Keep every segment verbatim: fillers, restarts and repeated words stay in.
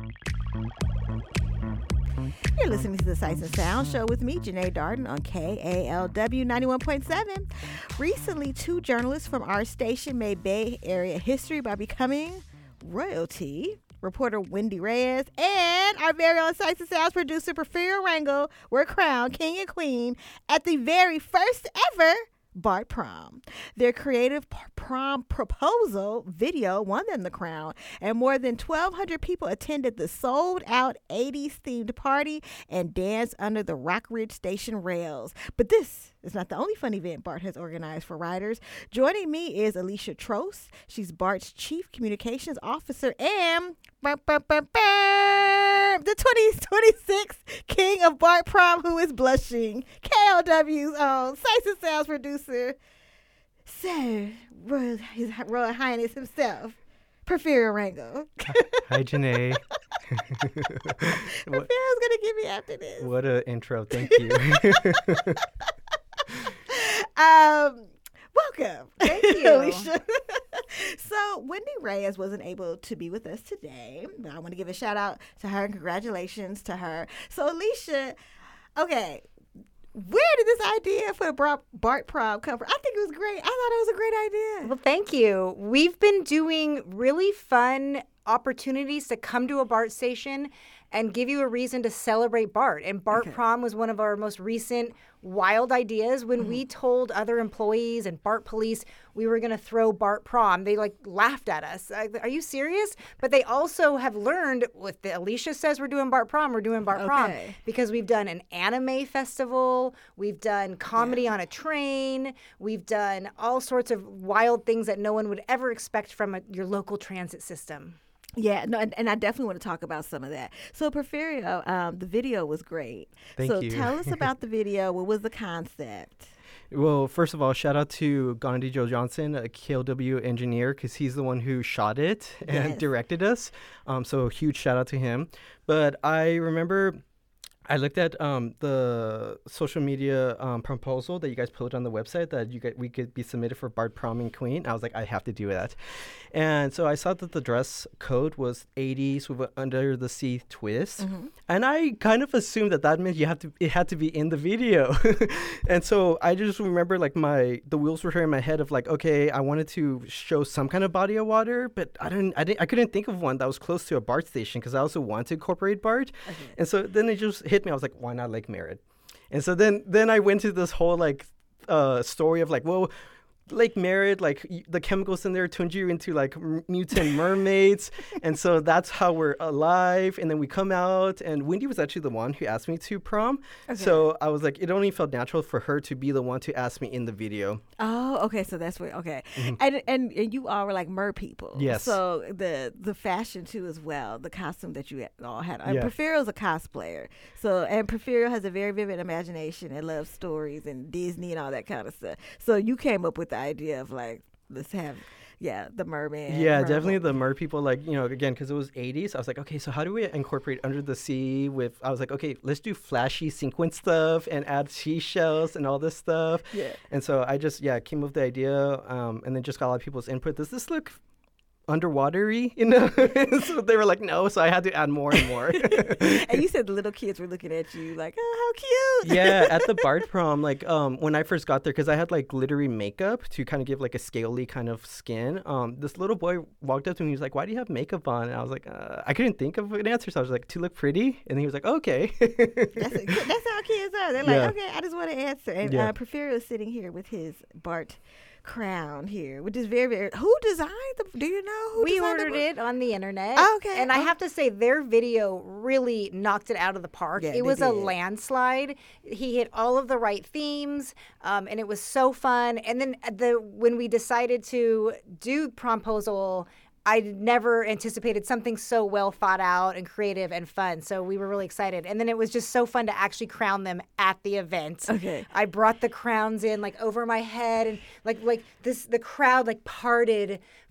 You're listening to the Sights and Sound Show with me, Janae Darden, on K A L W ninety-one point seven. Recently, two journalists from our station made Bay Area history by becoming royalty. Reporter Wendy Reyes and our very own Sights and Sounds producer Porfirio Rangel were crowned king and queen at the very first ever BART Prom. Their creative prom proposal video won them the crown, and more than twelve hundred people attended the sold-out eighties themed party and danced under the Rock Ridge Station rails. But this is not the only fun event BART has organized for riders. Joining me is Alicia Trost. She's BART's Chief Communications Officer and burr, burr, burr, burr, the twenty twenty-six King of BART Prom, who is blushing, K L W's own Sights and Sounds producer, Sir Royal, His Royal Highness himself, Porfirio Rangel. Hi, Janae. Porfirio's going to give me after this. What an intro. Thank you. um, welcome. Thank you. Alicia. So Wendy Reyes wasn't able to be with us today, but I want to give a shout out to her and congratulations to her. So Alicia, okay, where did this idea for the BART Prom come from? I think it was great. I thought it was a great idea. Well, thank you. We've been doing really fun opportunities to come to a BART station and give you a reason to celebrate BART. And BART Okay. Prom was one of our most recent wild ideas. When mm-hmm. we told other employees and BART police we were going to throw BART Prom, they like laughed at us. Like, are you serious? But they also have learned, with the Alicia says we're doing BART Prom, we're doing BART Okay. Prom. Because we've done an anime festival, we've done comedy Yeah. on a train, we've done all sorts of wild things that no one would ever expect from a, your local transit system. Yeah, no, and, and I definitely want to talk about some of that. So, Porfirio, um, the video was great. Thank so you. tell us about the video. What was the concept? Well, first of all, shout out to Gandhi Joe Johnson, a K L W engineer, because he's the one who shot it and Yes. directed us. Um, so huge shout out to him. But I remember I looked at um, the social media um, proposal that you guys put on the website that you get, we could be submitted for BART Prom and Queen. I was like, I have to do that. And so I saw that the dress code was eighties with an under the sea twist. Mm-hmm. And I kind of assumed that that meant you have to it had to be in the video. And so I just remember like my the wheels were turning in my head of like, okay, I wanted to show some kind of body of water, but I didn't I didn't I couldn't think of one that was close to a BART station because I also wanted to incorporate BART. Okay. And so then it just hit me. I was like, why not Lake Merritt? And so then then I went to this whole like uh story of like, well, Lake Merritt, like y- the chemicals in there turned you into like m- mutant mermaids. And so that's how we're alive. And then we come out, and Wendy was actually the one who asked me to prom. Okay. So I was like, it only felt natural for her to be the one to ask me in the video. Oh, okay. So that's where okay, Mhm. and, and and you all were like mer people. Yes. So the the fashion too as well, the costume that you all had. And Yeah. Porfirio's a cosplayer. So and Porfirio has a very vivid imagination and loves stories and Disney and all that kind of stuff. So you came up with the idea of like, let's have yeah the merman. Yeah, mer definitely woman. the mer people, like, you know, again, because it was eighties. I was like, okay, so how do we incorporate under the sea with, I was like, okay, let's do flashy sequin stuff and add seashells and all this stuff. Yeah. And so I just, yeah, came up with the idea um, and then just got a lot of people's input. Does this look underwatery, you know? So they were like, no, so I had to add more and more. And you said the little kids were looking at you like, oh, how cute. Yeah, at the BART Prom, like um, when I first got there, because I had like glittery makeup to kind of give like a scaly kind of skin. Um, this little boy walked up to me. He was like, "Why do you have makeup on?" And I was like, uh, I couldn't think of an answer, so I was like, "To look pretty." And he was like, "Okay." That's, a, that's how kids are. They're like, Yeah. okay, I just want to answer. And Yeah. uh, Porfirio is sitting here with his BART crown here, which is very, very. Who designed the? Do you know who? We designed ordered the, it on the internet. Okay. And I Oh. have to say, their video really knocked it out of the park. Yeah, they it was a did. landslide. He hit all of the right themes, um, and it was so fun. And then the when we decided to do promposal, I never anticipated something so well thought out and creative and fun. So we were really excited. And then it was just so fun to actually crown them at the event. Okay. I brought the crowns in like over my head, and like like this the crowd like parted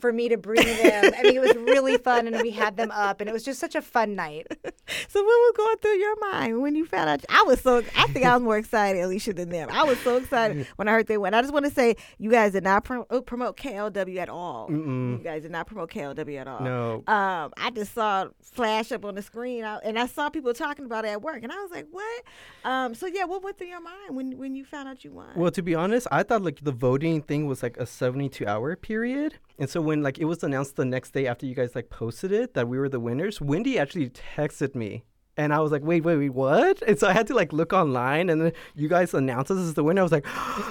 for me to bring them. I mean, it was really fun, and we had them up, and it was just such a fun night. So what was going through your mind when you found out? I was so, I think I was more excited, Alicia, than them. I was so excited when I heard they went. I just want to say, you guys did not pro- promote K L W at all. Mm-mm. You guys did not promote K L W at all. No. Um, I just saw it flash up on the screen, I, and I saw people talking about it at work, and I was like, what? Um, so yeah, what went through your mind when, when you found out you won? Well, to be honest, I thought like the voting thing was like a seventy-two hour period. And so when like it was announced the next day after you guys like posted it that we were the winners, Wendy actually texted me. And I was like, wait, wait, wait, what? And so I had to like look online, and then you guys announced us as the winner. I was like,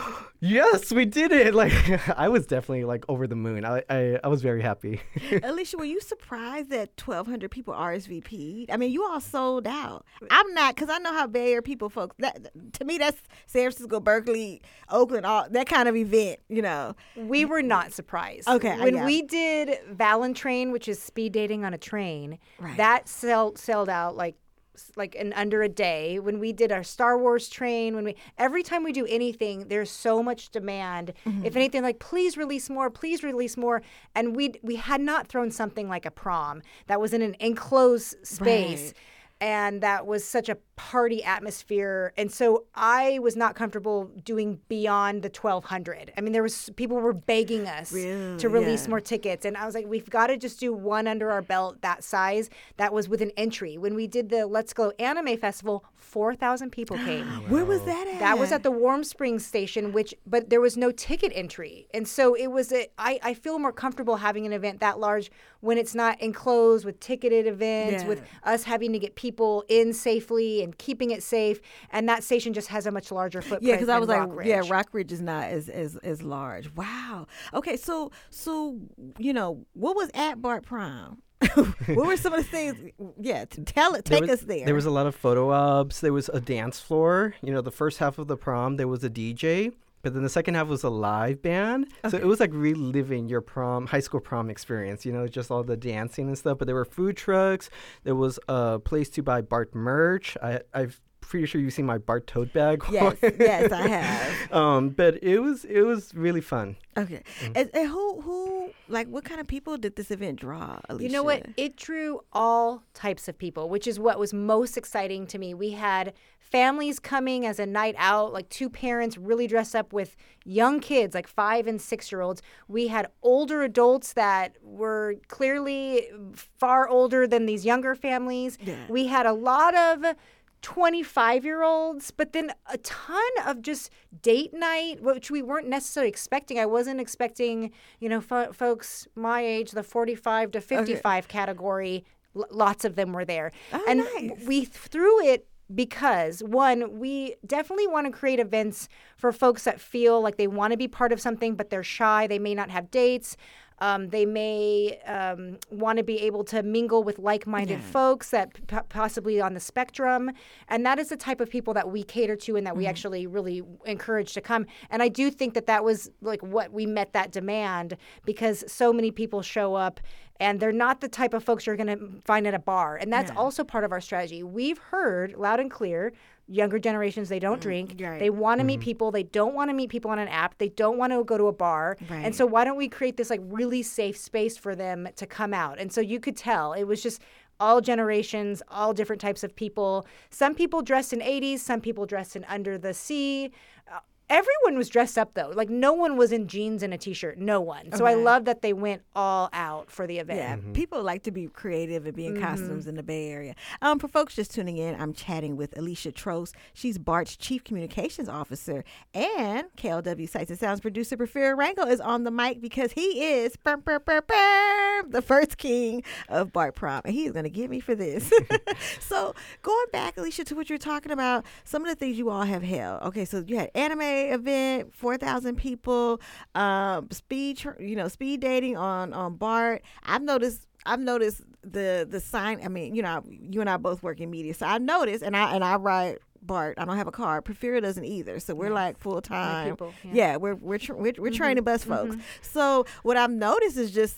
yes, we did it. Like, I was definitely like over the moon. I I, I was very happy. Alicia, were you surprised that twelve hundred people R S V P'd? I mean, you all sold out. I'm not, because I know how Bay Area people, folks, that, to me, that's San Francisco, Berkeley, Oakland, all that kind of event, you know. We were not surprised. Okay, When yeah. we did Valentrain, which is speed dating on a train, Right. that sell, sold out like like in under a day. When we did our Star Wars train, when we every time we do anything, there's so much demand. Mm-hmm. If anything, like please release more, please release more. And we we had not thrown something like a prom that was in an enclosed space. Right. And that was such a party atmosphere. And so I was not comfortable doing beyond the twelve hundred. I mean, there was people were begging us Really? to release Yeah. more tickets. And I was like, we've got to just do one under our belt that size. That was with an entry. When we did the Let's Go Anime Festival, four thousand people came. Where was that at? That was at the Warm Springs station, which, but there was no ticket entry. And so it was, a, I, I feel more comfortable having an event that large when it's not enclosed with ticketed events, Yeah. with us having to get people in safely and keeping it safe. And that station just has a much larger footprint. Yeah, because I was than like, Rockridge. yeah, Rockridge is not as, as as large. Wow. Okay, so so you know, what was at Bart Prom? What were some of the things? Yeah, t- tell it. Take There was, us there. There was a lot of photo ops. There was a dance floor. You know, the first half of the prom, there was a D J. But then the second half was a live band. So it was like reliving your prom, high school prom experience, you know, just all the dancing and stuff. But there were food trucks. There was a place to buy Bart merch. I, I've pretty sure you've seen my Bart tote bag. Yes, yes, I have. um, but it was it was really fun. Okay, and, and who who like what kind of people did this event draw? Alicia? You know what? It drew all types of people, which is what was most exciting to me. We had families coming as a night out, like two parents really dressed up with young kids, like five and six year olds. We had older adults that were clearly far older than these younger families. Yeah. We had a lot of twenty-five year olds, but then a ton of just date night, which we weren't necessarily expecting. I wasn't expecting, you know, fo- folks my age, the forty-five to fifty-five category, l- lots of them were there. Oh, and nice. we threw it because, one, we definitely want to create events for folks that feel like they want to be part of something, but they're shy. They may not have dates. Um, they may um, want to be able to mingle with like-minded Yeah. folks that p- possibly on the spectrum. And that is the type of people that we cater to and that we actually really encourage to come. And I do think that that was like what we met that demand, because so many people show up and they're not the type of folks you're going to find at a bar. And that's Yeah. also part of our strategy. We've heard loud and clear, younger generations, they don't drink. right. They want to meet people. They don't want to meet people on an app. They don't want to go to a bar. Right. And so why don't we create this like really safe space for them to come out? And so you could tell it was just all generations, all different types of people. Some people dressed in eighties, some people dressed in Under the Sea. Uh, Everyone was dressed up though. Like no one was in jeans and a t-shirt. No one. So I Okay. love that they went all out for the event. Yeah, people like to be creative and be in costumes in the Bay Area. Um, for folks just tuning in, I'm chatting with Alicia Trost. She's BART's Chief Communications Officer, and K L W Sights and Sounds producer Porfirio Rango is on the mic because he is burm, burm, burm, burm, the first king of BART Prom, and he's going to get me for this. So going back, Alicia, to what you're talking about, some of the things you all have held. Okay, so you had anime event, four thousand people, um, speed, tr- you know, speed dating on on BART. I've noticed. I've noticed the the sign. I mean, you know, you and I both work in media, so I've noticed, and I and I ride BART. I don't have a car. Porfirio doesn't either. So we're Yes. like full time. people, yeah. Yeah, we're we're tra- we're, we're training bus folks. So what I've noticed is just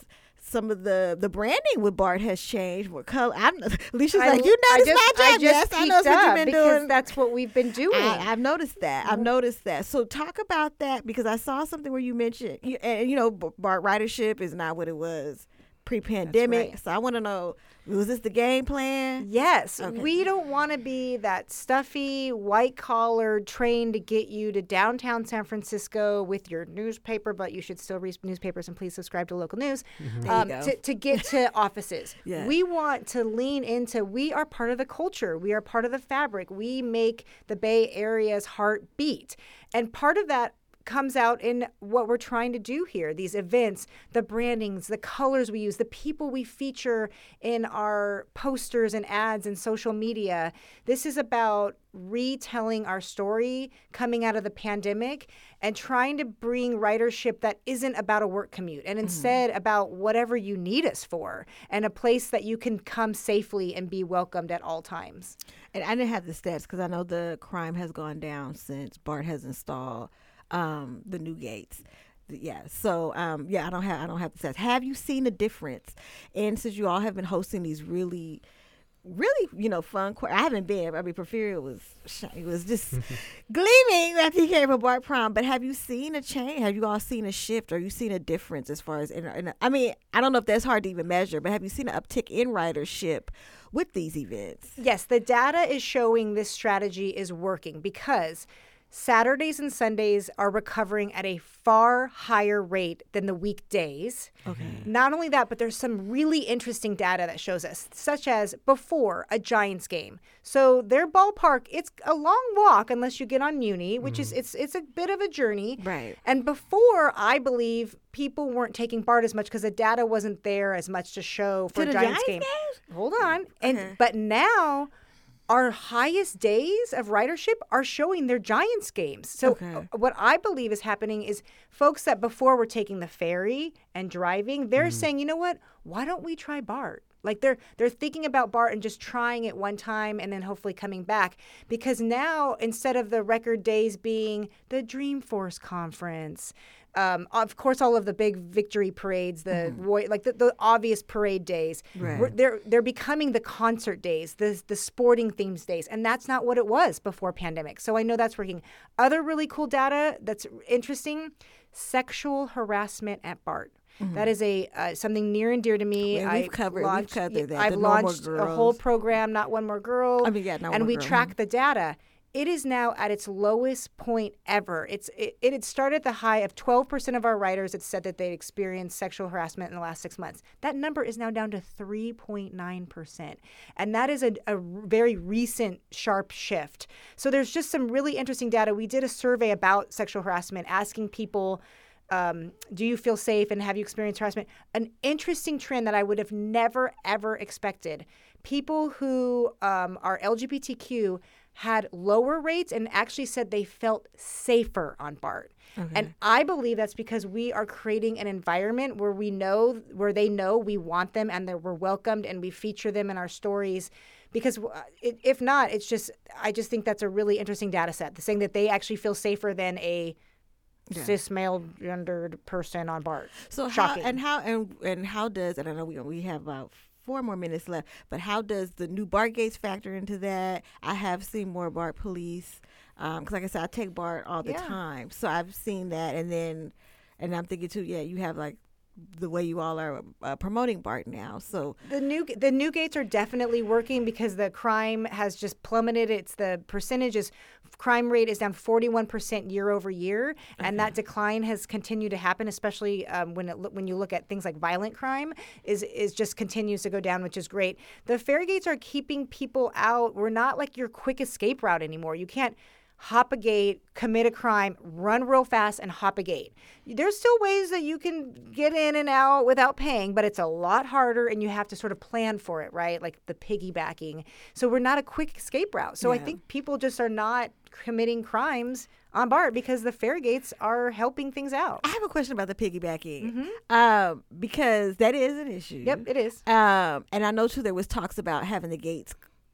some of the the branding with BART has changed. What color? I'm, Alicia's I- like, you I noticed just- my I job? just Yes, I peeked know what up you've been because doing. that's what we've been doing. I, I've noticed that. I've noticed that. So talk about that because I saw something where you mentioned, you- and you know, B- BART ridership is not what it was pre-pandemic. That's right. So I want to know, was this the game plan? Yes, Okay. we don't want to be that stuffy, white collar train to get you to downtown San Francisco with your newspaper, but you should still read newspapers and please subscribe to local news There um, you go. to, to get to offices. Yeah. We want to lean into, we are part of the culture, we are part of the fabric, we make the Bay Area's heart beat. And part of that comes out in what we're trying to do here, these events, the brandings, the colors we use, the people we feature in our posters and ads and social media. This is about retelling our story coming out of the pandemic and trying to bring ridership that isn't about a work commute and instead about whatever you need us for and a place that you can come safely and be welcomed at all times. And I didn't have the stats because I know the crime has gone down since BART has installed um, the new gates. Yeah. So um, yeah, I don't have I don't have the stats. Have you seen a difference? And since you all have been hosting these really, really you know fun, qu- I haven't been. I mean, Porfirio was sh- he was just gleaming after he came from BART prom. But have you seen a change? Have you all seen a shift? Or you seen a difference as far as? In, in, I mean, I don't know if that's hard to even measure, but have you seen an uptick in ridership with these events? Yes, the data is showing this strategy is working because Saturdays and Sundays are recovering at a far higher rate than the weekdays. Okay. Not only that, but there's some really interesting data that shows us, such as before a Giants game. So their ballpark, it's a long walk unless you get on Muni, which is it's it's a bit of a journey. Right. And before, I believe people weren't taking BART as much because the data wasn't there as much to show for To a the Giants, Giants game. games? Hold on. And Okay. but now our highest days of ridership are showing their Giants games. So Okay. uh, what I believe is happening is folks that before were taking the ferry and driving, they're saying, you know what? Why don't we try BART? Like they're they're thinking about BART and just trying it one time and then hopefully coming back. Because now instead of the record days being the Dreamforce conference, um, of course, all of the big victory parades, the Roy, like the, the obvious parade days, Right. we're- they're they're becoming the concert days, the the sporting themes days, and that's not what it was before pandemic. So I know that's working. Other really cool data that's interesting: sexual harassment at BART. That is a uh, something near and dear to me. Yeah, we've I covered- we've launched, covered that, I've the No More launched a Girls. whole program, Not One More Girl. I mean, yeah, Not and One we Girl, track the data. It is now at its lowest point ever. It's it, it had started at the high of twelve percent of our writers had said that they'd experienced sexual harassment in the last six months. That number is now down to three point nine percent. And that is a, a very recent sharp shift. So there's just some really interesting data. We did a survey about sexual harassment, asking people, um, do you feel safe and have you experienced harassment? An interesting trend that I would have never, ever expected. People who um, are L G B T Q had lower rates and actually said they felt safer on BART. And I believe that's because we are creating an environment where we know, where they know we want them and that we're welcomed and we feature them in our stories. Because uh, it, if not, it's just, I just think that's a really interesting data set, saying that they actually feel safer than a Yeah. cis male gendered person on BART. So Shocking. how and how and and how does and I know we we have about four more minutes left, but how does the new BART gates factor into that? I have seen more BART police because, like I said, I take BART all the Yeah. time, so I've seen that, and then and I'm thinking too, yeah, you have like the way you all are uh, promoting BART now, so The new the new gates are definitely working because the crime has just plummeted. It's the percentage is crime rate is down forty-one percent year over year, and that decline has continued to happen, especially um, when it lo- when you look at things like violent crime is is just continues to go down, which is great. The ferry gates are keeping people out. We're not like your quick escape route anymore. You can't hop a gate, commit a crime, run real fast, and hop a gate. There's still ways that you can get in and out without paying, but it's a lot harder, and you have to sort of plan for it, right? Like the piggybacking. So we're not a quick escape route. So I Yeah. think people just are not committing crimes on BART because the ferry gates are helping things out. I have a question about the piggybacking um, because that is an issue. Yep, it is. Um, and I know too there was talks about having the gates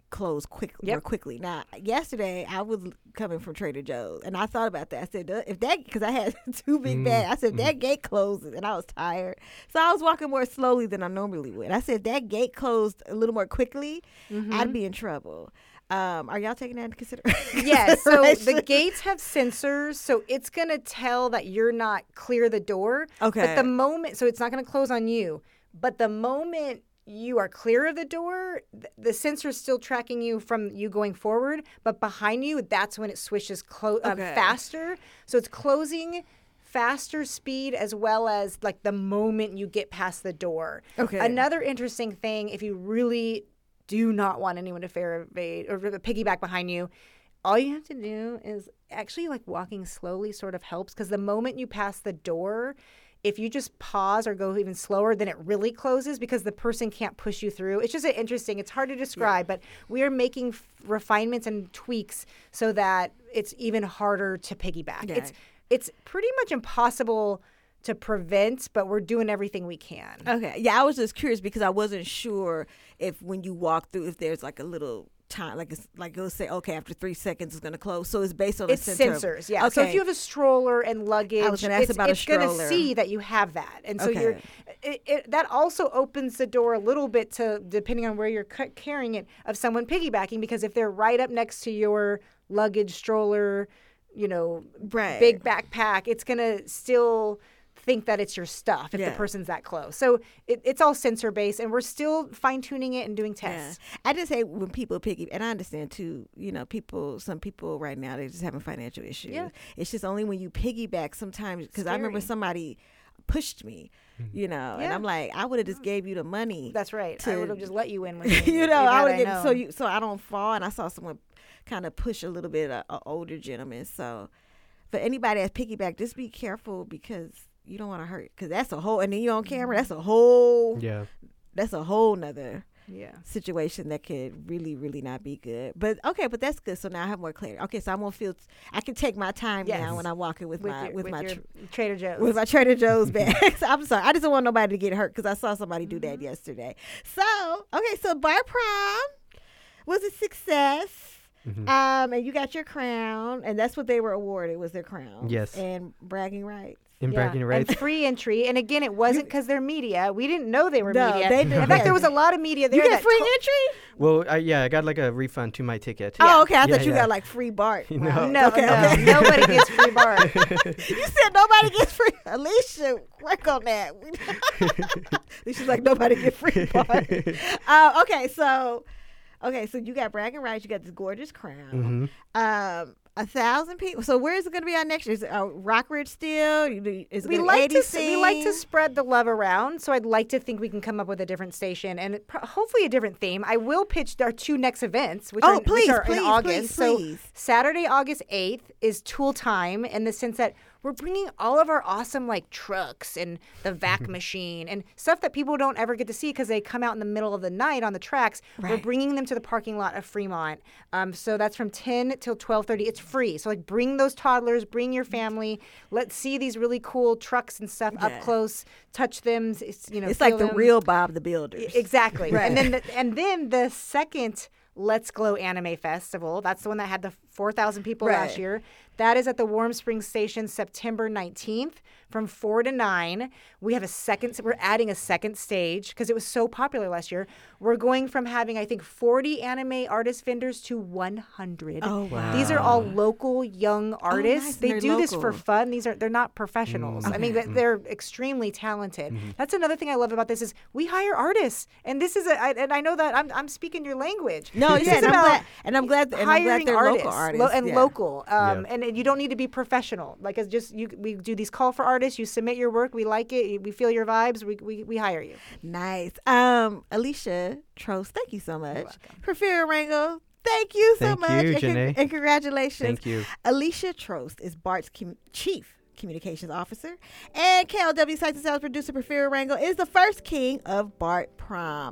close quick Yep. more quickly. Now, yesterday I was coming from Trader Joe's, and I thought about that. I said, "Uh, if that, because I had two big Mm, bags, I said, if that gate closes, and I was tired, so I was walking more slowly than I normally would. I said, if that gate closed a little more quickly, Mm-hmm. I'd be in trouble. Um, are y'all taking that into consideration? Yes, so the gates have sensors, so it's going to tell that you're not clear the door. Okay. But the moment, so it's not going to close on you. But the moment you are clear of the door, th- the sensor is still tracking you from you going forward. But behind you, that's when it swishes clo- um, Okay. faster. So it's closing faster speed as well as like the moment you get past the door. Okay. Another interesting thing, if you really do not want anyone to fare evade or piggyback behind you, all you have to do is actually like walking slowly sort of helps, because the moment you pass the door, if you just pause or go even slower, then it really closes because the person can't push you through. It's just a interesting. It's hard to describe, but we are making f- refinements and tweaks so that it's even harder to piggyback. Yeah. It's it's pretty much impossible to prevent, but we're doing everything we can. Okay. Yeah, I was just curious because I wasn't sure if when you walk through, if there's like a little time, like it's like it'll say, okay, after three seconds it's gonna close. So it's based on It's a sensor. sensors, yeah. So if Okay. you have a stroller and luggage, I was gonna ask it's, about a it's gonna stroller. see that you have that, and so Okay. you're. It, it, that also opens the door a little bit to, depending on where you're ca- carrying it, of someone piggybacking, because if they're right up next to your luggage, stroller, you know, Right. big backpack, it's gonna still think that it's your stuff if Yeah. the person's that close. So it, it's all sensor based, and we're still fine tuning it and doing Yeah. tests. I just hate when people piggy, and I understand too. You know, people. Some people right now they're just having financial issues. Yeah. It's just only when you piggyback sometimes. Because I remember Scary. somebody pushed me. You know, and Yeah. I'm like, I would have just gave you the money. That's right. I To- would have just let you in. When you know, I had would I get so known. you so I don't fall. And I saw someone kind of push a little bit a, a older gentleman. So for anybody that's piggyback, just be careful because you don't want to hurt. Because that's a whole, and then you on camera. That's a whole. Yeah. That's a whole nother Yeah. situation that could really, really not be good. But okay, but that's good. So now I have more clarity. Okay, so I won't feel. I can take my time Yes. now when I'm walking with, With my your, with, with my your tr- Trader Joe's. with my Trader Joe's bags. I'm sorry. I just don't want nobody to get hurt because I saw somebody do that yesterday. So okay, so Bar Prom was a success. Mhm. Um, and you got your crown, and that's what they were awarded was their crown. Yes. and bragging rights. In Yeah, bragging rights. and free entry. And again, it wasn't because they're media. We didn't know they were No, media. they In didn't. fact, there was a lot of media there. You get that free to- entry? Well, I, yeah, I got like a refund to my ticket. Oh, okay. I Yeah, thought you yeah. got like free Bart. No. Wow. No, okay, no, okay. nobody gets free bar. You said nobody gets free. Alicia, work on that. Alicia's like nobody get free Bart. uh, okay, so okay, so you got bragging rights. You got this gorgeous crown. Mhm. Um, a thousand people. So where is it going to be on next year? Is it uh, Rockridge still? You do- Is it We gonna like to A D s- we like to scene? spread the love around, so I'd like to think we can come up with a different station and pro- hopefully a different theme. I will pitch our two next events, which Oh, are, which please, are please, in August. please, So please. Saturday, August eighth is Tool Time, in the sense that we're bringing all of our awesome like trucks and the vac machine and stuff that people don't ever get to see because they come out in the middle of the night on the tracks. We're Right. bringing them to the parking lot of Fremont. Um, so that's from ten till twelve thirty. It's free. So like bring those toddlers, bring your family. Let's see these really cool trucks and stuff Yeah. up close. Touch them. It's, you know, It's like feel the them. real Bob the Builders. Exactly. Right. And then the, and then the second Let's Glow Anime Festival, that's the one that had the four thousand people last Right. year. That is at the Warm Springs Station September nineteenth from four to nine. We have a second, we're adding a second stage because it was so popular last year. We're going from having, I think, forty anime artist vendors to one hundred. Oh, wow. These are all local young artists. nice, and They they're do this for local. fun. These are, they're not professionals. I mean, Okay. they- they're extremely talented. That's another thing I love about this is we hire artists. And this is a, I, and I know that I'm, I'm speaking your language. No, This yeah, is and I'm about glad, and I'm glad, and I'm glad hiring they're artists, local lo- artists and yeah. local. Um, Yeah. and, and you don't need to be professional. Like it's just you. We do these call for artists. You submit your work. We like it. We feel your vibes. We we, we hire you. Nice. Um, Alicia Trost, thank you so much. Porfirio Rango, thank you so Thank much. you, and, con- Janae. and congratulations. Thank you. Alicia Trost is Bart's com- chief communications officer, and K L W Sites and Sounds producer Porfirio Rango is the first king of Bart Prom.